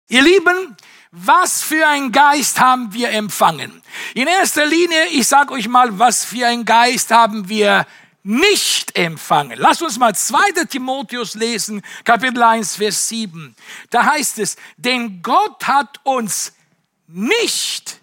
Ihr Lieben, was für ein Geist haben wir empfangen? In erster Linie, ich sage euch mal, was für ein Geist haben wir nicht empfangen. Lasst uns mal 2. Timotheus lesen, Kapitel 1, Vers 7. Da heißt es, denn Gott hat uns nicht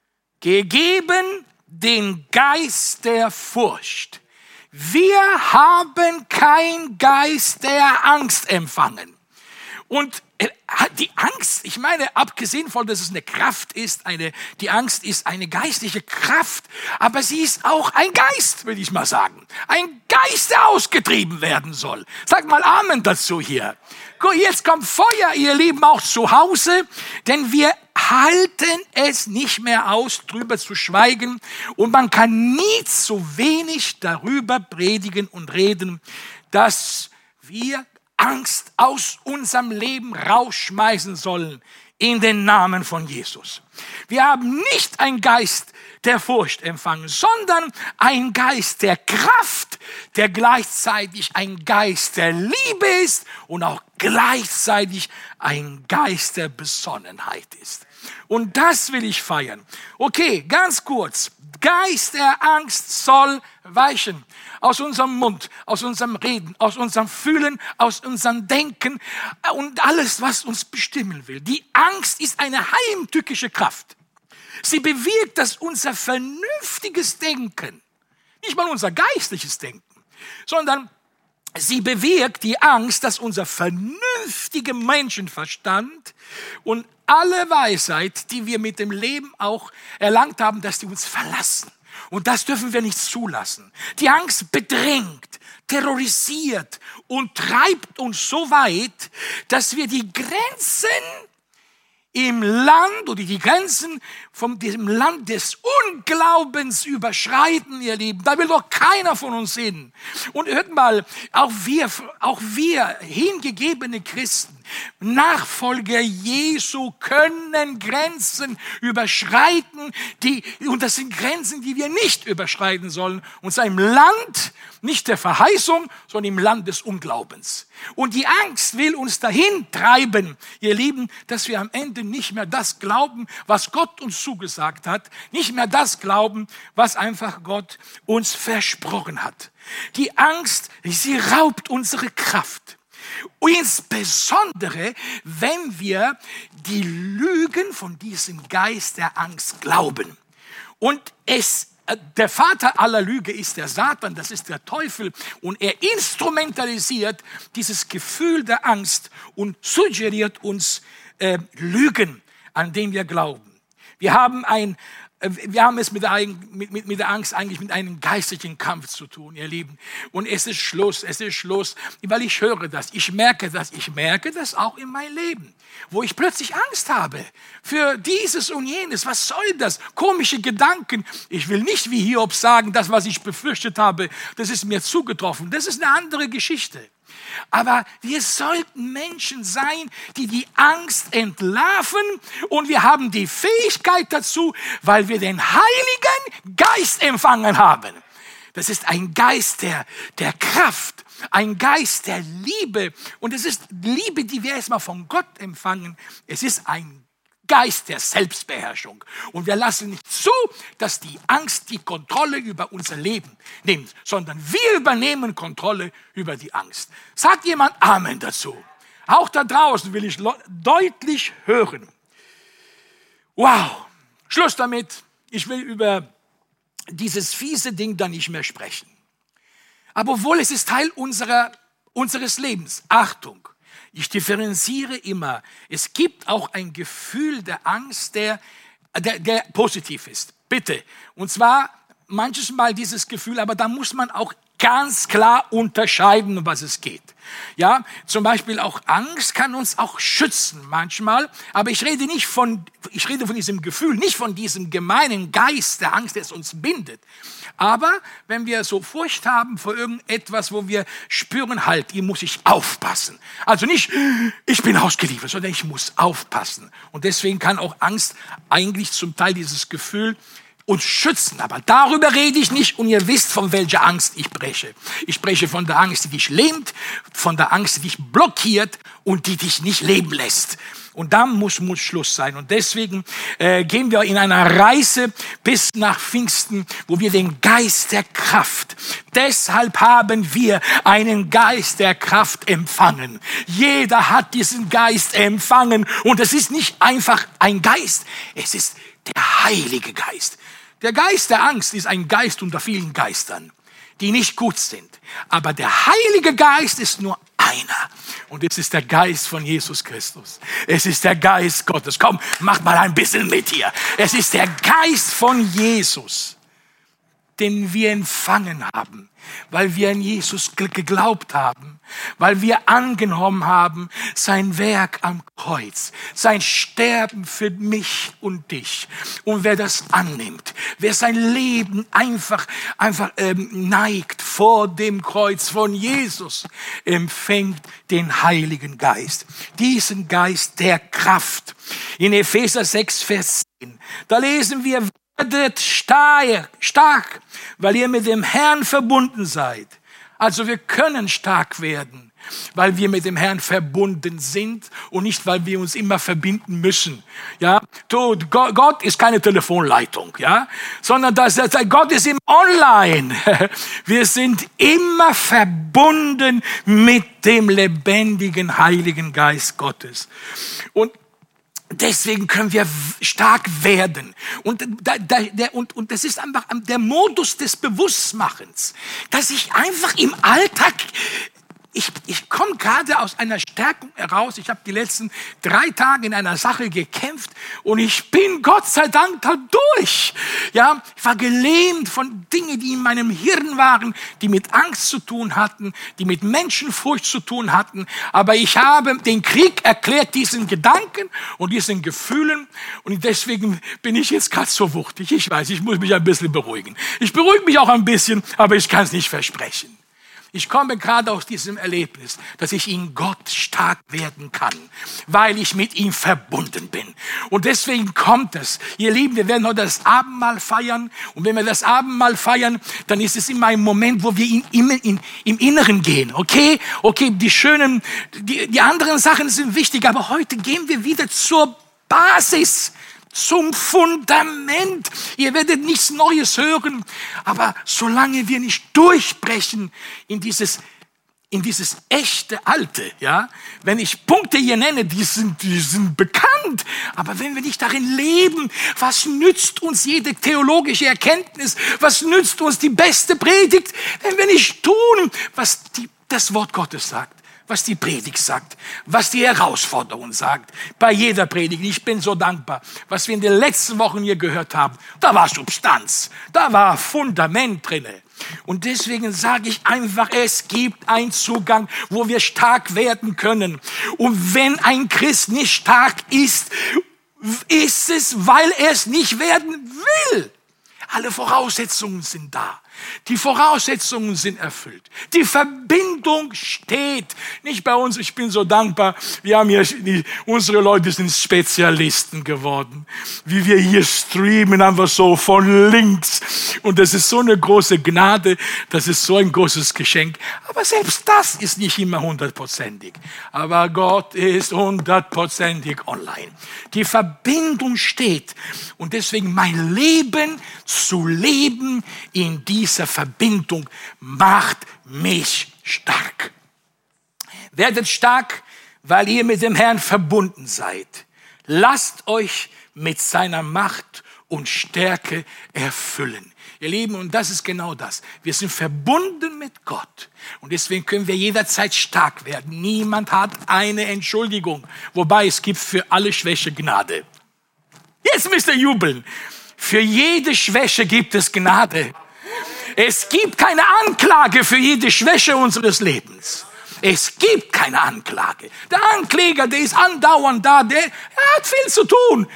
gegeben den Geist der Furcht. Wir haben keinen Geist der Angst empfangen. Und die Angst, ich meine, abgesehen von, dass es eine Kraft ist, die Angst ist eine geistliche Kraft, aber sie ist auch ein Geist, will ich mal sagen. Ein Geist, der ausgetrieben werden soll. Sagt mal Amen dazu hier. Jetzt kommt Feuer, ihr Lieben, auch zu Hause, denn wir halten es nicht mehr aus, drüber zu schweigen. Und man kann nie zu wenig darüber predigen und reden, dass wir Angst aus unserem Leben rausschmeißen sollen in den Namen von Jesus. Wir haben nicht einen Geist der Furcht empfangen, sondern einen Geist der Kraft, der gleichzeitig ein Geist der Liebe ist und auch gleichzeitig ein Geist der Besonnenheit ist. Und das will ich feiern. Okay, ganz kurz. Geist der Angst soll weichen. Aus unserem Mund, aus unserem Reden, aus unserem Fühlen, aus unserem Denken und alles, was uns bestimmen will. Die Angst ist eine heimtückische Kraft. Sie bewirkt, dass unser vernünftiges Denken, nicht mal unser geistliches Denken, sondern sie bewirkt die Angst, dass unser vernünftiger Menschenverstand und alle Weisheit, die wir mit dem Leben auch erlangt haben, dass die uns verlassen. Und das dürfen wir nicht zulassen. Die Angst bedrängt, terrorisiert und treibt uns so weit, dass wir die Grenzen im Land oder die Grenzen von diesem Land des Unglaubens überschreiten, ihr Lieben. Da will doch keiner von uns hin. Und hört mal, auch wir hingegebene Christen, Nachfolger Jesu können Grenzen überschreiten, und das sind Grenzen, die wir nicht überschreiten sollen. Und zwar im Land, nicht der Verheißung, sondern im Land des Unglaubens. Und die Angst will uns dahin treiben, ihr Lieben, dass wir am Ende nicht mehr das glauben, was Gott uns zugesagt hat, nicht mehr das glauben, was einfach Gott uns versprochen hat. Die Angst, sie raubt unsere Kraft. Insbesondere, wenn wir die Lügen von diesem Geist der Angst glauben. Und der Vater aller Lüge ist der Satan, das ist der Teufel. Und er instrumentalisiert dieses Gefühl der Angst und suggeriert uns Lügen, an denen wir glauben. Wir haben es mit der Angst eigentlich mit einem geistlichen Kampf zu tun, ihr Lieben. Und es ist Schluss, weil ich höre das, ich merke das auch in meinem Leben, wo ich plötzlich Angst habe für dieses und jenes. Was soll das? Komische Gedanken. Ich will nicht wie Hiob sagen, das, was ich befürchtet habe, das ist mir zugetroffen. Das ist eine andere Geschichte. Aber wir sollten Menschen sein, die die Angst entlarven, und wir haben die Fähigkeit dazu, weil wir den Heiligen Geist empfangen haben. Das ist ein Geist der Kraft, ein Geist der Liebe, und es ist Liebe, die wir erstmal von Gott empfangen. Es ist ein Geist der Selbstbeherrschung. Und wir lassen nicht zu, dass die Angst die Kontrolle über unser Leben nimmt, sondern wir übernehmen Kontrolle über die Angst. Sagt jemand Amen dazu? Auch da draußen will ich deutlich hören. Wow, Schluss damit. Ich will über dieses fiese Ding dann nicht mehr sprechen. Aber obwohl es ist Teil unseres Lebens. Achtung. Ich differenziere immer. Es gibt auch ein Gefühl der Angst, der positiv ist. Bitte. Und zwar manches Mal dieses Gefühl, aber da muss man auch ganz klar unterscheiden, um was es geht. Ja, zum Beispiel auch Angst kann uns auch schützen manchmal, aber ich rede von diesem Gefühl, nicht von diesem gemeinen Geist der Angst, der es uns bindet. Aber wenn wir so Furcht haben vor irgendetwas, wo wir spüren, halt, hier muss ich aufpassen. Also nicht, ich bin ausgeliefert, sondern ich muss aufpassen. Und deswegen kann auch Angst eigentlich zum Teil dieses Gefühl uns schützen. Aber darüber rede ich nicht und ihr wisst, von welcher Angst ich spreche. Ich spreche von der Angst, die dich lähmt, von der Angst, die dich blockiert und die dich nicht leben lässt. Und da muss Schluss sein. Und deswegen gehen wir in einer Reise bis nach Pfingsten, wo wir den Geist der Kraft, deshalb haben wir einen Geist der Kraft empfangen. Jeder hat diesen Geist empfangen. Und es ist nicht einfach ein Geist, es ist der Heilige Geist. Der Geist der Angst ist ein Geist unter vielen Geistern, die nicht gut sind. Aber der Heilige Geist ist nur einer. Und es ist der Geist von Jesus Christus. Es ist der Geist Gottes. Komm, mach mal ein bisschen mit hier. Es ist der Geist von Jesus, den wir empfangen haben, weil wir an Jesus geglaubt haben, weil wir angenommen haben, sein Werk am Kreuz, sein Sterben für mich und dich. Und wer das annimmt, wer sein Leben einfach neigt vor dem Kreuz von Jesus, empfängt den Heiligen Geist. Diesen Geist der Kraft. In Epheser 6, Vers 10, da lesen wir, werdet stark, weil ihr mit dem Herrn verbunden seid. Also wir können stark werden, weil wir mit dem Herrn verbunden sind und nicht, weil wir uns immer verbinden müssen. Ja, Gott ist keine Telefonleitung, ja, sondern Gott ist im Online. Wir sind immer verbunden mit dem lebendigen Heiligen Geist Gottes. Und deswegen können wir stark werden. Und das ist einfach der Modus des Bewusstmachens, dass ich einfach im Alltag, ich komme gerade aus einer Stärkung heraus. Ich habe die letzten 3 Tage in einer Sache gekämpft und ich bin Gott sei Dank da durch. Ja, ich war gelähmt von Dingen, die in meinem Hirn waren, die mit Angst zu tun hatten, die mit Menschenfurcht zu tun hatten. Aber ich habe den Krieg erklärt, diesen Gedanken und diesen Gefühlen. Und deswegen bin ich jetzt gerade so wuchtig. Ich weiß, ich muss mich ein bisschen beruhigen. Ich beruhige mich auch ein bisschen, aber ich kann es nicht versprechen. Ich komme gerade aus diesem Erlebnis, dass ich in Gott stark werden kann, weil ich mit ihm verbunden bin. Und deswegen kommt es. Ihr Lieben, wir werden heute das Abendmahl feiern. Und wenn wir das Abendmahl feiern, dann ist es immer ein Moment, wo wir im Inneren gehen. Okay, die anderen Sachen sind wichtig, aber heute gehen wir wieder zur Basis, zum Fundament. Ihr werdet nichts Neues hören, aber solange wir nicht durchbrechen in dieses echte Alte, ja, wenn ich Punkte hier nenne, die sind bekannt, aber wenn wir nicht darin leben, was nützt uns jede theologische Erkenntnis, was nützt uns die beste Predigt, wenn wir nicht tun, was das Wort Gottes sagt, was die Predigt sagt, was die Herausforderung sagt, bei jeder Predigt. Ich bin so dankbar, was wir in den letzten Wochen hier gehört haben. Da war Substanz, da war Fundament drinne. Und deswegen sage ich einfach, es gibt einen Zugang, wo wir stark werden können. Und wenn ein Christ nicht stark ist, ist es, weil er es nicht werden will. Alle Voraussetzungen sind da. Die Voraussetzungen sind erfüllt. Die Verbindung steht. Nicht bei uns, ich bin so dankbar. Wir haben hier, unsere Leute sind Spezialisten geworden. Wie wir hier streamen, einfach so von links. Und das ist so eine große Gnade, das ist so ein großes Geschenk. Aber selbst das ist nicht immer 100%ig. Aber Gott ist 100%ig online. Die Verbindung steht. Und deswegen mein Leben zu leben in dieser Verbindung macht mich stark. Werdet stark, weil ihr mit dem Herrn verbunden seid. Lasst euch mit seiner Macht und Stärke erfüllen. Ihr Lieben, und das ist genau das. Wir sind verbunden mit Gott. Und deswegen können wir jederzeit stark werden. Niemand hat eine Entschuldigung. Wobei es gibt für alle Schwäche Gnade. Jetzt müsst ihr jubeln. Für jede Schwäche gibt es Gnade. Es gibt keine Anklage für jede Schwäche unseres Lebens. Es gibt keine Anklage. Der Ankläger, der ist andauernd da, der hat viel zu tun.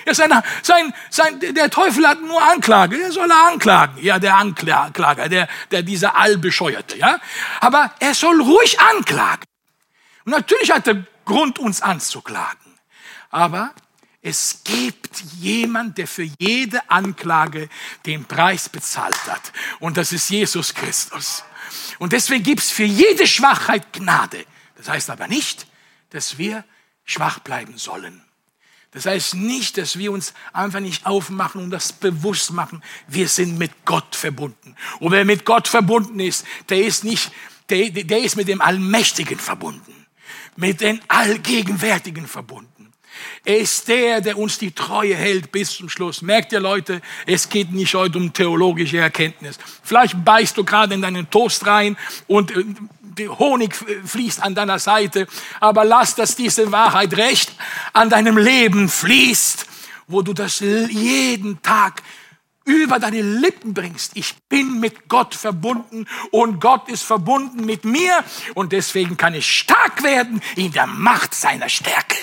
Der Teufel hat nur Anklage, der soll er anklagen. Ja, der Anklager, dieser Allbescheuerte. Ja? Aber er soll ruhig anklagen. Und natürlich hat er Grund, uns anzuklagen. Aber Es gibt jemand, der für jede Anklage den Preis bezahlt hat. Und das ist Jesus Christus. Und deswegen gibt es für jede Schwachheit Gnade. Das heißt aber nicht, dass wir schwach bleiben sollen. Das heißt nicht, dass wir uns einfach nicht aufmachen und das bewusst machen. Wir sind mit Gott verbunden. Und wer mit Gott verbunden ist, der ist mit dem Allmächtigen verbunden. Mit dem Allgegenwärtigen verbunden. Er ist der uns die Treue hält bis zum Schluss. Merkt ihr, Leute, es geht nicht heute um theologische Erkenntnis. Vielleicht beißt du gerade in deinen Toast rein und der Honig fließt an deiner Seite. Aber lass, dass diese Wahrheit recht an deinem Leben fließt, wo du das jeden Tag über deine Lippen bringst. Ich bin mit Gott verbunden und Gott ist verbunden mit mir. Und deswegen kann ich stark werden in der Macht seiner Stärke.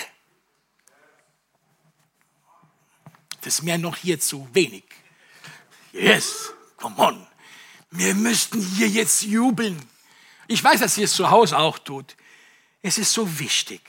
Das ist mir noch hier zu wenig. Yes, come on. Wir müssten hier jetzt jubeln. Ich weiß, dass ihr es zu Hause auch tut. Es ist so wichtig.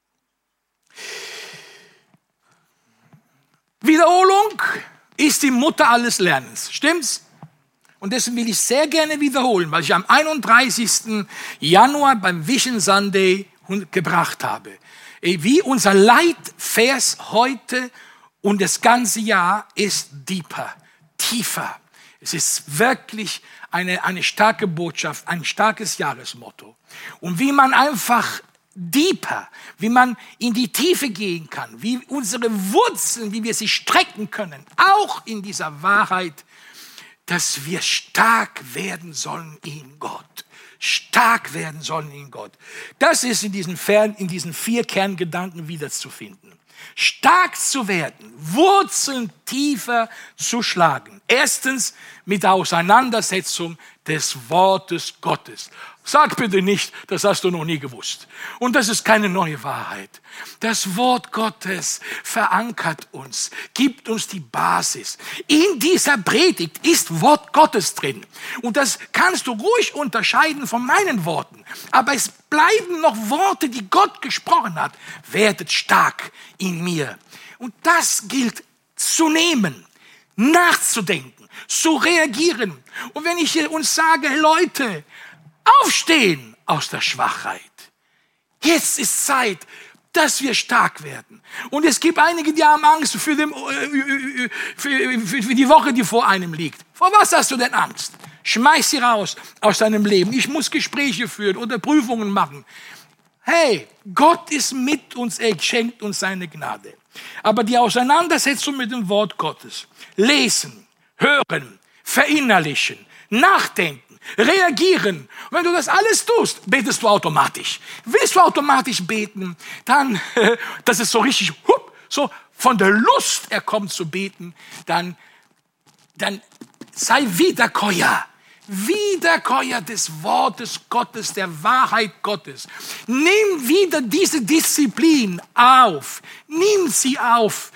Wiederholung ist die Mutter alles Lernens. Stimmt's? Und deswegen will ich sehr gerne wiederholen, weil ich am 31. Januar beim Vision Sunday gebracht habe. Wie unser Leitvers heute und das ganze Jahr ist deeper, tiefer. Es ist wirklich eine starke Botschaft, ein starkes Jahresmotto. Und wie man einfach deeper, wie man in die Tiefe gehen kann, wie unsere Wurzeln, wie wir sie strecken können, auch in dieser Wahrheit, dass wir stark werden sollen in Gott. Stark werden sollen in Gott. Das ist in diesen 4 Kerngedanken wiederzufinden. Stark zu werden, Wurzeln tiefer zu schlagen. Erstens mit der Auseinandersetzung des Wortes Gottes. Sag bitte nicht, das hast du noch nie gewusst. Und das ist keine neue Wahrheit. Das Wort Gottes verankert uns, gibt uns die Basis. In dieser Predigt ist Wort Gottes drin. Und das kannst du ruhig unterscheiden von meinen Worten. Aber es bleiben noch Worte, die Gott gesprochen hat. Werdet stark in mir. Und das gilt zu nehmen, nachzudenken, zu reagieren. Und wenn ich uns sage, Leute, aufstehen aus der Schwachheit. Jetzt ist Zeit, dass wir stark werden. Und es gibt einige, die haben Angst für die Woche, die vor einem liegt. Vor was hast du denn Angst? Schmeiß sie raus aus deinem Leben. Ich muss Gespräche führen oder Prüfungen machen. Hey, Gott ist mit uns, er schenkt uns seine Gnade. Aber die Auseinandersetzung mit dem Wort Gottes, lesen, hören, verinnerlichen, nachdenken, reagieren. Und wenn du das alles tust, betest du automatisch. Willst du automatisch beten, dann, dass es so richtig, so von der Lust er kommt zu beten, dann sei Wiederkäuer. Wiederkäuer des Wortes Gottes, der Wahrheit Gottes. Nimm wieder diese Disziplin auf. Nimm sie auf.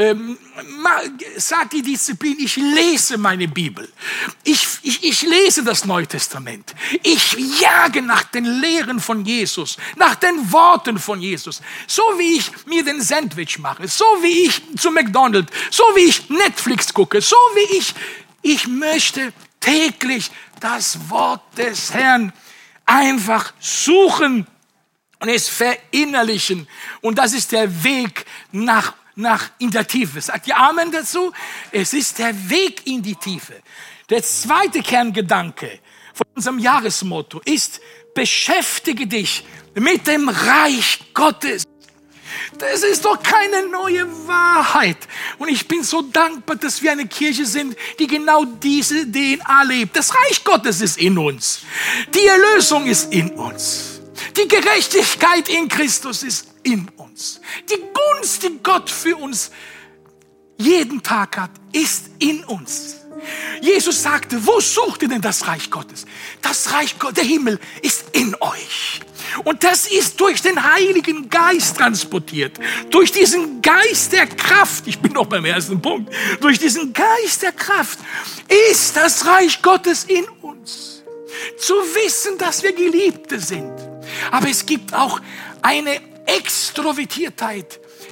Sag die Disziplin, ich lese meine Bibel. Ich lese das Neue Testament. Ich jage nach den Lehren von Jesus, nach den Worten von Jesus. So wie ich mir den Sandwich mache, so wie ich zu McDonald's, so wie ich Netflix gucke, so wie ich möchte täglich das Wort des Herrn einfach suchen und es verinnerlichen. Und das ist der Weg nach in der Tiefe. Sagt ihr Amen dazu? Es ist der Weg in die Tiefe. Der zweite Kerngedanke von unserem Jahresmotto ist, beschäftige dich mit dem Reich Gottes. Das ist doch keine neue Wahrheit. Und ich bin so dankbar, dass wir eine Kirche sind, die genau diese DNA lebt. Das Reich Gottes ist in uns. Die Erlösung ist in uns. Die Gerechtigkeit in Christus ist in uns. Die Gunst, die Gott für uns jeden Tag hat, ist in uns. Jesus sagte, wo sucht ihr denn das Reich Gottes? Das Reich Gottes, der Himmel ist in euch. Und das ist durch den Heiligen Geist transportiert. Durch diesen Geist der Kraft, ich bin noch beim ersten Punkt, durch diesen Geist der Kraft ist das Reich Gottes in uns. Zu wissen, dass wir Geliebte sind. Aber es gibt auch eine Extrovertiertheit,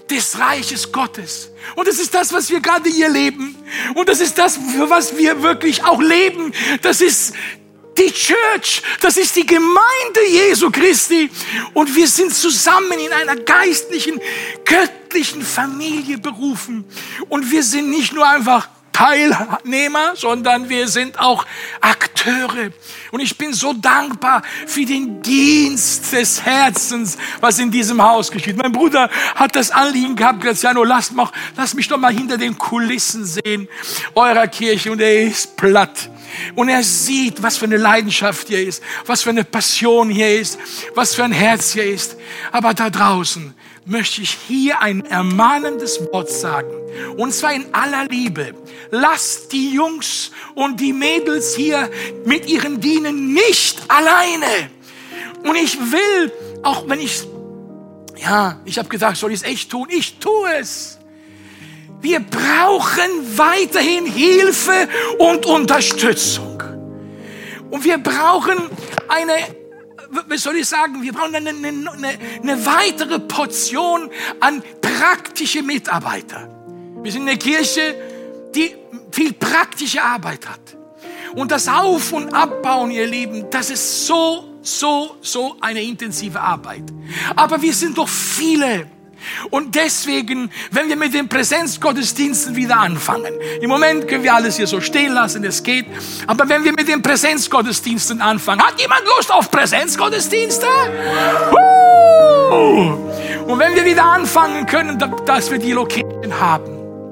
des Reiches Gottes. Und das ist das, was wir gerade hier leben. Und das ist das, für was wir wirklich auch leben. Das ist die Church, das ist die Gemeinde Jesu Christi. Und wir sind zusammen in einer geistlichen, göttlichen Familie berufen. Und wir sind nicht nur einfach Teilnehmer, sondern wir sind auch Akteure. Und ich bin so dankbar für den Dienst des Herzens, was in diesem Haus geschieht. Mein Bruder hat das Anliegen gehabt, Graziano, lass mich doch mal hinter den Kulissen sehen eurer Kirche. Und er ist platt. Und er sieht, was für eine Leidenschaft hier ist, was für eine Passion hier ist, was für ein Herz hier ist. Aber da draußen möchte ich hier ein ermahnendes Wort sagen. Und zwar in aller Liebe. Lasst die Jungs und die Mädels hier mit ihren Dienen nicht alleine. Und ich will, auch wenn ich habe gesagt, soll ich es echt tun? Ich tue es. Wir brauchen weiterhin Hilfe und Unterstützung. Und wir brauchen wir brauchen eine weitere Portion an praktische Mitarbeiter. Wir sind eine Kirche, die viel praktische Arbeit hat. Und das Auf- und Abbauen, ihr Lieben, das ist so eine intensive Arbeit. Aber wir sind doch viele. Und deswegen, wenn wir mit den Präsenzgottesdiensten wieder anfangen, im Moment können wir alles hier so stehen lassen, es geht, aber wenn wir mit den Präsenzgottesdiensten anfangen, hat jemand Lust auf Präsenzgottesdienste? Und wenn wir wieder anfangen können, dass wir die Location haben,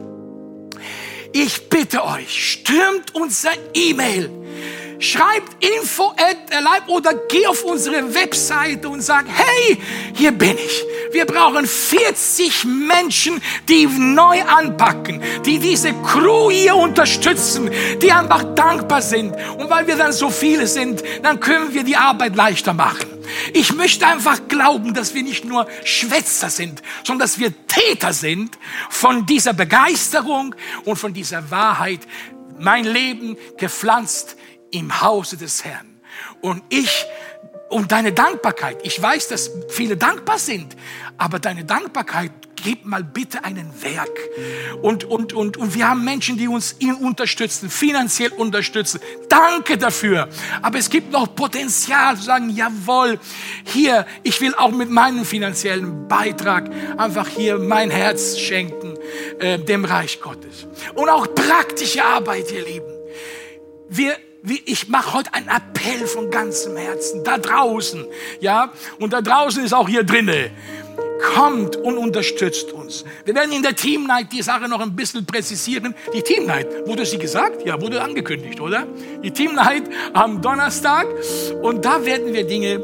ich bitte euch, stürmt unser E-Mail, schreibt info@alive oder geh auf unsere Webseite und sag, hey, hier bin ich. Wir brauchen 40 Menschen, die neu anpacken, die diese Crew hier unterstützen, die einfach dankbar sind. Und weil wir dann so viele sind, dann können wir die Arbeit leichter machen. Ich möchte einfach glauben, dass wir nicht nur Schwätzer sind, sondern dass wir Täter sind von dieser Begeisterung und von dieser Wahrheit. Mein Leben gepflanzt im Hause des Herrn. Und deine Dankbarkeit, ich weiß, dass viele dankbar sind, aber deine Dankbarkeit, gib mal bitte einen Werk. Und wir haben Menschen, die uns unterstützen, finanziell unterstützen. Danke dafür. Aber es gibt noch Potenzial zu sagen, jawohl, hier, ich will auch mit meinem finanziellen Beitrag einfach hier mein Herz schenken, dem Reich Gottes. Und auch praktische Arbeit, ihr Lieben. Ich mache heute einen Appell von ganzem Herzen, da draußen, ja, und da draußen ist auch hier drinne. Kommt und unterstützt uns. Wir werden in der Team Night die Sache noch ein bisschen präzisieren. Die Team Night, wurde sie gesagt? Ja, wurde angekündigt, oder? Die Team Night am Donnerstag, und da werden wir Dinge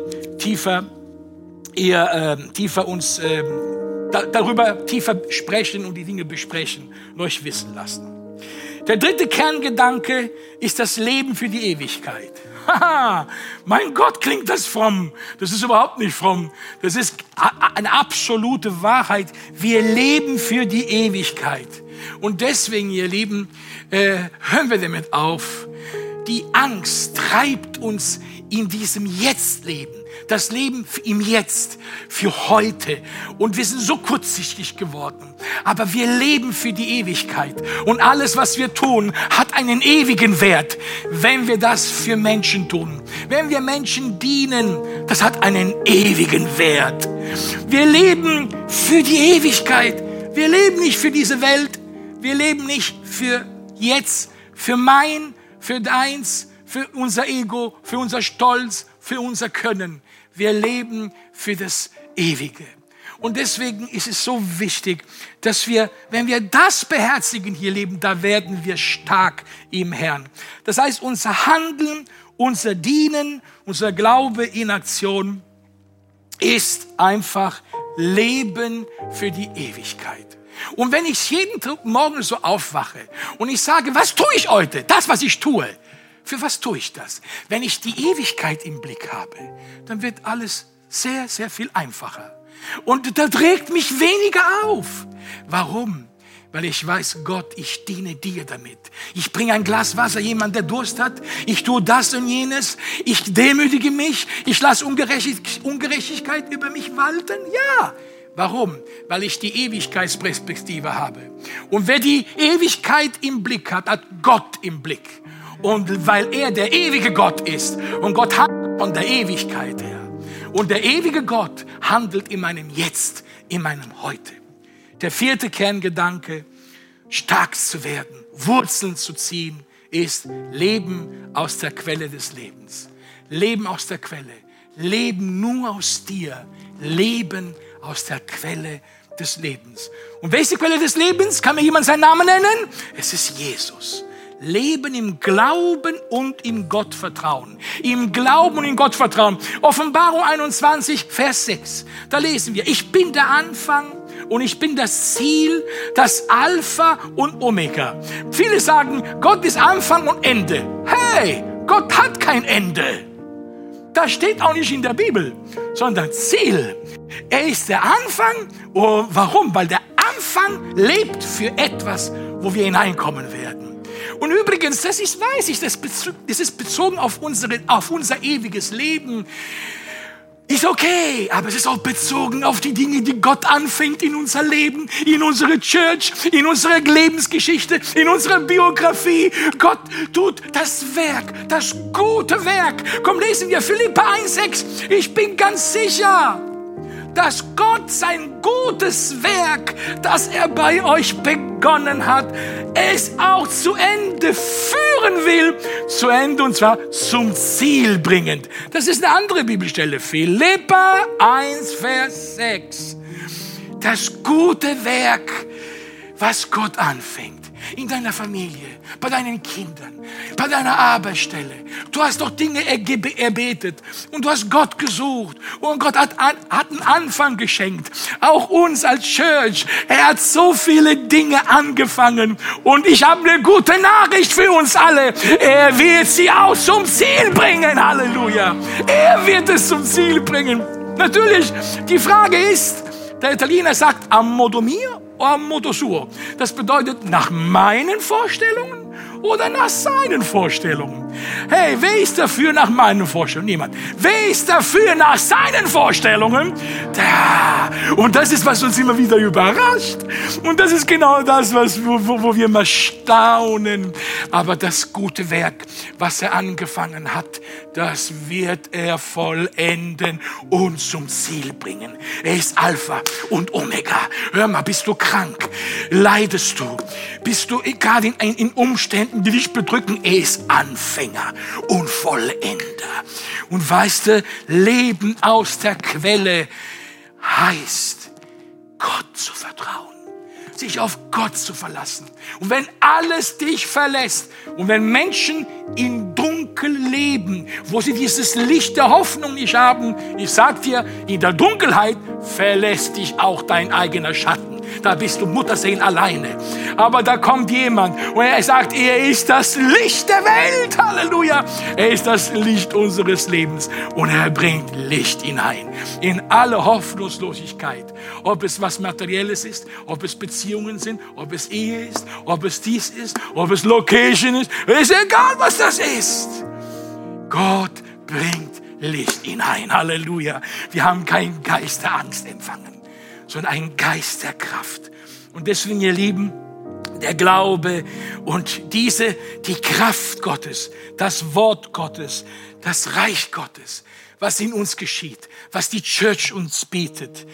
darüber tiefer sprechen und die Dinge besprechen und euch wissen lassen. Der dritte Kerngedanke ist das Leben für die Ewigkeit. Haha, mein Gott, klingt das fromm. Das ist überhaupt nicht fromm. Das ist eine absolute Wahrheit. Wir leben für die Ewigkeit. Und deswegen, ihr Lieben, hören wir damit auf. Die Angst treibt uns in diesem Jetzt-Leben. Das Leben im Jetzt, für heute. Und wir sind so kurzsichtig geworden. Aber wir leben für die Ewigkeit. Und alles, was wir tun, hat einen ewigen Wert, wenn wir das für Menschen tun. Wenn wir Menschen dienen, das hat einen ewigen Wert. Wir leben für die Ewigkeit. Wir leben nicht für diese Welt. Wir leben nicht für jetzt, für für deins, für unser Ego, für unser Stolz, für unser Können. Wir leben für das Ewige. Und deswegen ist es so wichtig, dass wir, wenn wir das beherzigen hier leben, da werden wir stark im Herrn. Das heißt, unser Handeln, unser Dienen, unser Glaube in Aktion ist einfach Leben für die Ewigkeit. Und wenn ich jeden Morgen so aufwache und ich sage, was tue ich heute? Das, was ich tue. Für was tue ich das? Wenn ich die Ewigkeit im Blick habe, dann wird alles sehr, sehr viel einfacher. Und da trägt mich weniger auf. Warum? Weil ich weiß, Gott, ich diene dir damit. Ich bringe ein Glas Wasser, jemand, der Durst hat. Ich tue das und jenes. Ich demütige mich. Ich lasse Ungerechtigkeit über mich walten. Ja, Warum? Weil ich die Ewigkeitsperspektive habe. Und wer die Ewigkeit im Blick hat, hat Gott im Blick. Und weil er der ewige Gott ist und Gott handelt von der Ewigkeit her. Und der ewige Gott handelt in meinem Jetzt, in meinem Heute. Der 4. Kerngedanke, stark zu werden, Wurzeln zu ziehen, ist Leben aus der Quelle des Lebens. Leben aus der Quelle. Leben nur aus dir. Leben aus der Quelle des Lebens. Und wer ist die Quelle des Lebens? Kann mir jemand seinen Namen nennen? Es ist Jesus. Leben im Glauben und im Gottvertrauen. Im Glauben und im Gottvertrauen. Offenbarung 21, Vers 6. Da lesen wir, ich bin der Anfang und ich bin das Ziel, das Alpha und Omega. Viele sagen, Gott ist Anfang und Ende. Hey, Gott hat kein Ende. Das steht auch nicht in der Bibel, sondern Ziel. Er ist der Anfang. Und warum? Weil der Anfang lebt für etwas, wo wir hineinkommen werden. Und übrigens, das ist bezogen auf unser ewiges Leben. Ist okay, aber es ist auch bezogen auf die Dinge, die Gott anfängt in unser Leben, in unsere Church, in unsere Lebensgeschichte, in unsere Biografie. Gott tut das Werk, das gute Werk. Komm, lesen wir Philipper 1,6. Ich bin ganz sicher, dass Gott sein gutes Werk, das er bei euch begonnen hat, es auch zu Ende führen will, zu Ende und zwar zum Ziel bringend. Das ist eine andere Bibelstelle, Philipper 1, Vers 6. Das gute Werk, was Gott anfängt, in deiner Familie, bei deinen Kindern, bei deiner Arbeitsstelle. Du hast doch Dinge erbetet und du hast Gott gesucht und Gott hat einen Anfang geschenkt. Auch uns als Church. Er hat so viele Dinge angefangen und ich habe eine gute Nachricht für uns alle. Er wird sie auch zum Ziel bringen. Halleluja. Er wird es zum Ziel bringen. Natürlich, die Frage ist, der Italiener sagt, a modo mio o a modo suo. Das bedeutet, nach meinen Vorstellungen oder nach seinen Vorstellungen. Hey, wer ist dafür nach meinen Vorstellungen? Niemand. Wer ist dafür nach seinen Vorstellungen? Da. Und das ist, was uns immer wieder überrascht. Und das ist genau das, wo wir mal staunen. Aber das gute Werk, was er angefangen hat, das wird er vollenden und zum Ziel bringen. Er ist Alpha und Omega. Hör mal, bist du krank? Leidest du? Bist du gerade in Umständen, die dich bedrücken? Er ist Anfänger und Vollender. Und weißt du, Leben aus der Quelle heißt, Gott zu vertrauen. Sich auf Gott zu verlassen. Und wenn alles dich verlässt und wenn Menschen in Dunkel leben, wo sie dieses Licht der Hoffnung nicht haben, ich sag dir, in der Dunkelheit verlässt dich auch dein eigener Schatten. Da bist du Mutterseelen alleine. Aber da kommt jemand und er sagt, er ist das Licht der Welt. Halleluja. Er ist das Licht unseres Lebens und er bringt Licht hinein in alle Hoffnungslosigkeit. Ob es was Materielles ist, ob es Beziehungen sind, ob es Ehe ist, ob es dies ist, ob es Location ist. Ist egal, was das ist. Gott bringt Licht hinein. Halleluja. Wir haben keinen Geist der Angst empfangen, sondern einen Geist der Kraft. Und deswegen, ihr Lieben, der Glaube und die Kraft Gottes, das Wort Gottes, das Reich Gottes, was in uns geschieht, was die Church uns bietet,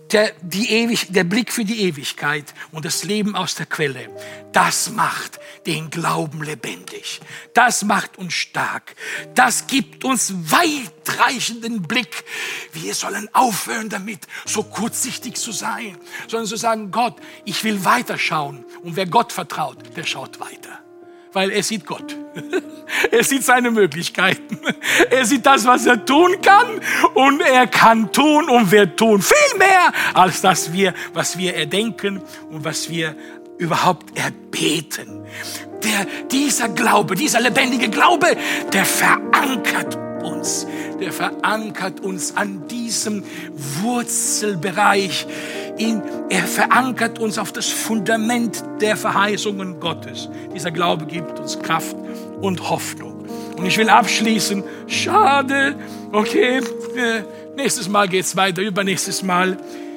der Blick für die Ewigkeit und das Leben aus der Quelle, das macht den Glauben lebendig. Das macht uns stark. Das gibt uns weitreichenden Blick. Wir sollen aufhören damit, so kurzsichtig zu sein, sondern zu sagen, Gott, ich will weiterschauen. Und wer Gott vertraut, der schaut weiter. Weil er sieht Gott. Er sieht seine Möglichkeiten. Er sieht das, was er tun kann. Und er kann tun und wird tun viel mehr, als das was wir erdenken und was wir überhaupt erbeten. Dieser Glaube, dieser lebendige Glaube, der verankert uns. Der verankert uns an diesem Wurzelbereich. Er verankert uns auf das Fundament der Verheißungen Gottes. Dieser Glaube gibt uns Kraft und Hoffnung. Und ich will abschließen. Schade. Okay, nächstes Mal geht's weiter, übernächstes Mal.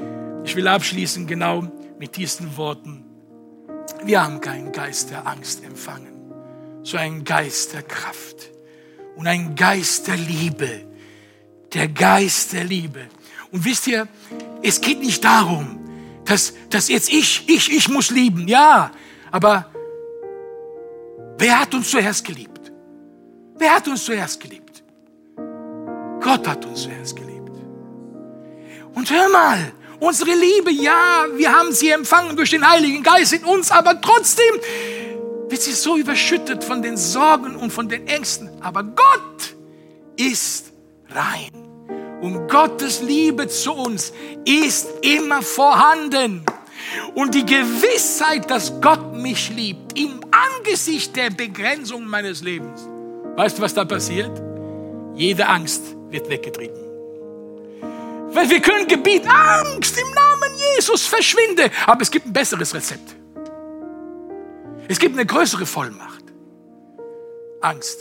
Ich will abschließen genau mit diesen Worten. Wir haben keinen Geist der Angst empfangen, sondern einen Geist der Kraft und einen Geist der Liebe. Der Geist der Liebe. Und wisst ihr, es geht nicht darum, dass jetzt ich muss lieben. Ja, aber wer hat uns zuerst geliebt? Wer hat uns zuerst geliebt? Gott hat uns zuerst geliebt. Und hör mal, unsere Liebe, ja, wir haben sie empfangen durch den Heiligen Geist in uns, aber trotzdem wird sie so überschüttet von den Sorgen und von den Ängsten. Aber Gott ist rein. Und Gottes Liebe zu uns ist immer vorhanden. Und die Gewissheit, dass Gott mich liebt, im Angesicht der Begrenzung meines Lebens. Weißt du, was da passiert? Jede Angst wird weggetrieben. Weil wir können gebieten, Angst im Namen Jesus, verschwinde. Aber es gibt ein besseres Rezept. Es gibt eine größere Vollmacht. Angst.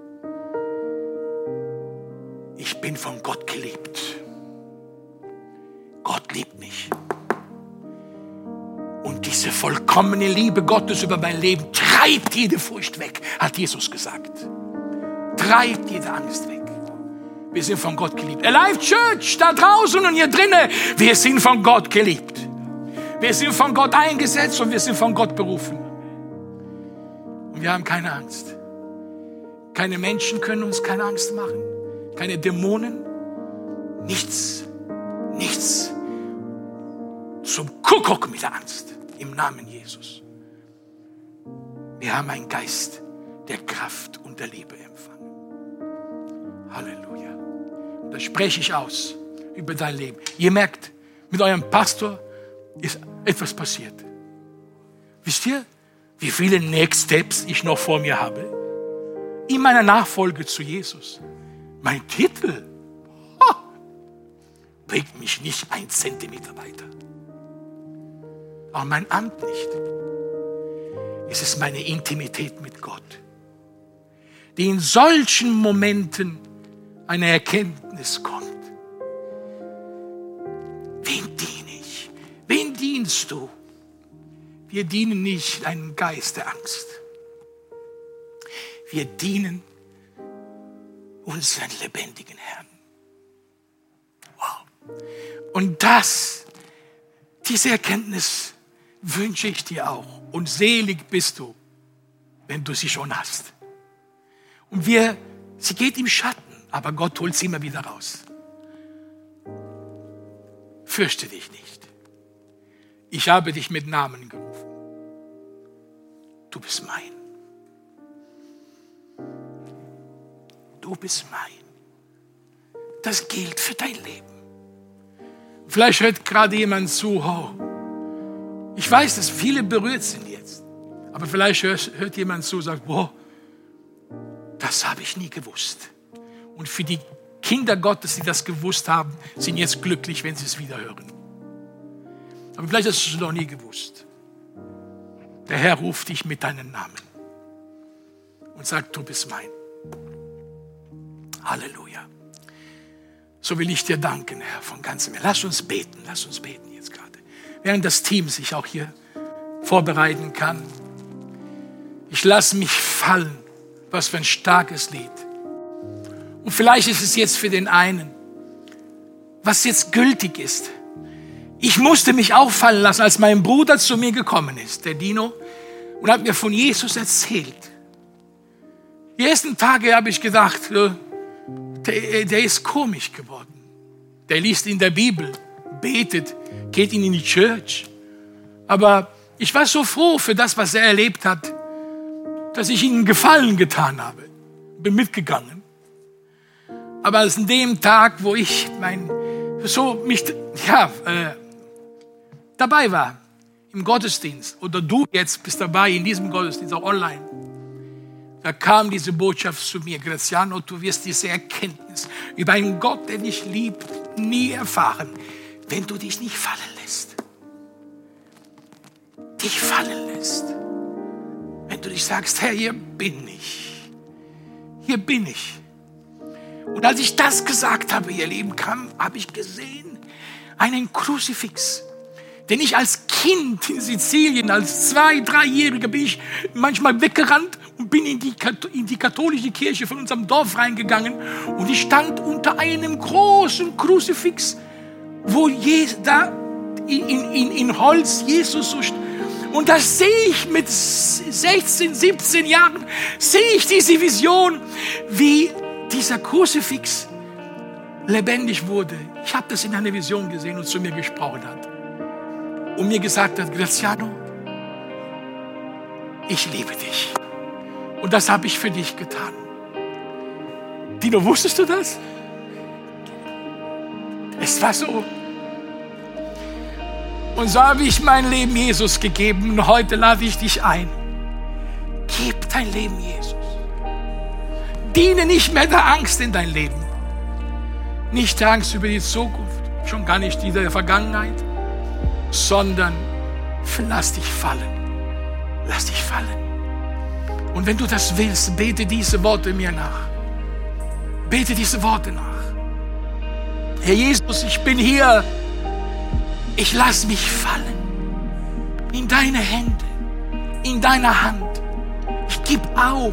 Ich bin von Gott geliebt. Gott liebt mich. Und diese vollkommene Liebe Gottes über mein Leben treibt jede Furcht weg, hat Jesus gesagt. Treibt jede Angst weg. Wir sind von Gott geliebt. Alive Church, da draußen und hier drinnen, wir sind von Gott geliebt. Wir sind von Gott eingesetzt und wir sind von Gott berufen. Und wir haben keine Angst. Keine Menschen können uns keine Angst machen. Keine Dämonen. Nichts. Zum Kuckuck mit der Angst. Im Namen Jesus. Wir haben einen Geist der Kraft und der Liebe empfangen. Halleluja. Und das spreche ich aus über dein Leben. Ihr merkt, mit eurem Pastor ist etwas passiert. Wisst ihr, wie viele Next Steps ich noch vor mir habe? In meiner Nachfolge zu Jesus. Mein Titel bringt mich nicht 1 Zentimeter weiter. Auch mein Amt nicht. Es ist meine Intimität mit Gott, die in solchen Momenten eine Erkenntnis kommt. Wem diene ich? Wen dienst du? Wir dienen nicht einem Geist der Angst. Wir dienen unseren lebendigen Herrn. Wow. Und diese Erkenntnis wünsche ich dir auch. Und selig bist du, wenn du sie schon hast. Und sie geht im Schatten, aber Gott holt sie immer wieder raus. Fürchte dich nicht. Ich habe dich mit Namen gerufen. Du bist mein. Du bist mein. Das gilt für dein Leben. Vielleicht hört gerade jemand zu, ich weiß, dass viele berührt sind jetzt, aber vielleicht hört jemand zu und sagt, das habe ich nie gewusst. Und für die Kinder Gottes, die das gewusst haben, sind jetzt glücklich, wenn sie es wieder hören. Aber vielleicht hast du es noch nie gewusst. Der Herr ruft dich mit deinem Namen und sagt, du bist mein. Halleluja. So will ich dir danken, Herr, von ganzem Herzen. Lass uns beten jetzt gerade. Während das Team sich auch hier vorbereiten kann. Ich lasse mich fallen. Was für ein starkes Lied. Und vielleicht ist es jetzt für den einen, was jetzt gültig ist. Ich musste mich auch fallen lassen, als mein Bruder zu mir gekommen ist, der Dino, und hat mir von Jesus erzählt. Die ersten Tage habe ich gedacht, der ist komisch geworden. Der liest in der Bibel, betet, geht in die Church. Aber ich war so froh für das, was er erlebt hat, dass ich ihm einen Gefallen getan habe. Bin mitgegangen. Aber an dem Tag, wo ich dabei war, im Gottesdienst, oder du jetzt bist dabei in diesem Gottesdienst, auch online, da kam diese Botschaft zu mir, Graziano, du wirst diese Erkenntnis über einen Gott, der dich liebt, nie erfahren, wenn du dich nicht fallen lässt. Dich fallen lässt. Wenn du dich sagst, Herr, hier bin ich. Hier bin ich. Und als ich das gesagt habe, ihr Lieben, habe ich gesehen, einen Kruzifix Denn ich als Kind in Sizilien, als 2-, 3-Jähriger bin ich manchmal weggerannt und bin in die katholische Kirche von unserem Dorf reingegangen. Und ich stand unter einem großen Kruzifix, wo da in Holz Jesus so steht. Und da sehe ich mit 16, 17 Jahren, sehe ich diese Vision, wie dieser Kruzifix lebendig wurde. Ich habe das in einer Vision gesehen und zu mir gesprochen hat. Und mir gesagt hat, Graziano, ich liebe dich. Und das habe ich für dich getan. Dino, wusstest du das? Es war so. Und so habe ich mein Leben Jesus gegeben. Und heute lade ich dich ein. Gib dein Leben Jesus. Diene nicht mehr der Angst in dein Leben. Nicht der Angst über die Zukunft, schon gar nicht die der Vergangenheit, sondern lass dich fallen. Lass dich fallen. Und wenn du das willst, bete diese Worte mir nach. Bete diese Worte nach. Herr Jesus, ich bin hier. Ich lass mich fallen. In deine Hände. In deine Hand. Ich gebe auf,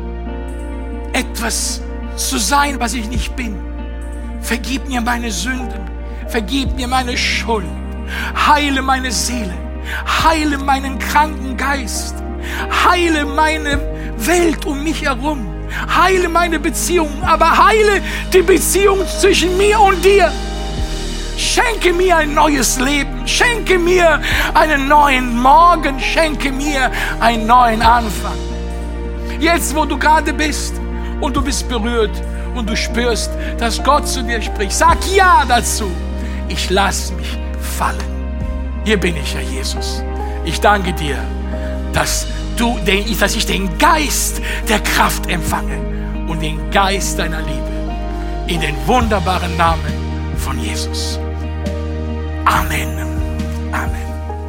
etwas zu sein, was ich nicht bin. Vergib mir meine Sünden. Vergib mir meine Schuld. Heile meine Seele. Heile meinen kranken Geist. Heile meine Welt um mich herum. Heile meine Beziehungen, aber heile die Beziehung zwischen mir und dir. Schenke mir ein neues Leben. Schenke mir einen neuen Morgen. Schenke mir einen neuen Anfang. Jetzt, wo du gerade bist und du bist berührt und du spürst, dass Gott zu dir spricht, sag ja dazu. Ich lasse mich fallen. Hier bin ich, Herr Jesus. Ich danke dir, dass ich den Geist der Kraft empfange und den Geist deiner Liebe. In den wunderbaren Namen von Jesus. Amen. Amen.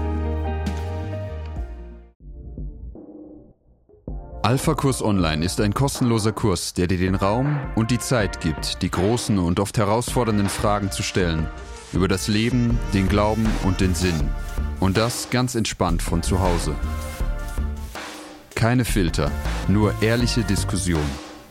Alpha-Kurs Online ist ein kostenloser Kurs, der dir den Raum und die Zeit gibt, die großen und oft herausfordernden Fragen zu stellen über das Leben, den Glauben und den Sinn. Und das ganz entspannt von zu Hause. Keine Filter, nur ehrliche Diskussion.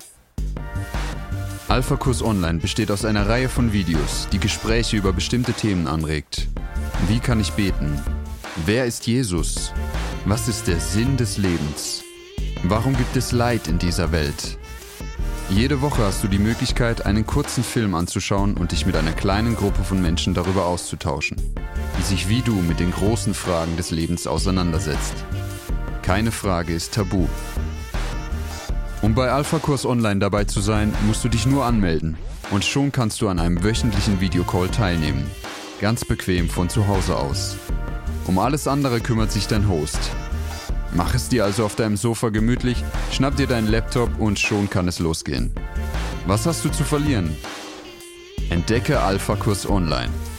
Alpha-Kurs Online besteht aus einer Reihe von Videos, die Gespräche über bestimmte Themen anregt. Wie kann ich beten? Wer ist Jesus? Was ist der Sinn des Lebens? Warum gibt es Leid in dieser Welt? Jede Woche hast du die Möglichkeit, einen kurzen Film anzuschauen und dich mit einer kleinen Gruppe von Menschen darüber auszutauschen, die sich wie du mit den großen Fragen des Lebens auseinandersetzt. Keine Frage ist tabu. Um bei Alpha-Kurs Online dabei zu sein, musst du dich nur anmelden und schon kannst du an einem wöchentlichen Videocall teilnehmen. Ganz bequem von zu Hause aus. Um alles andere kümmert sich dein Host. Mach es dir also auf deinem Sofa gemütlich, schnapp dir deinen Laptop und schon kann es losgehen. Was hast du zu verlieren? Entdecke Alpha-Kurs Online.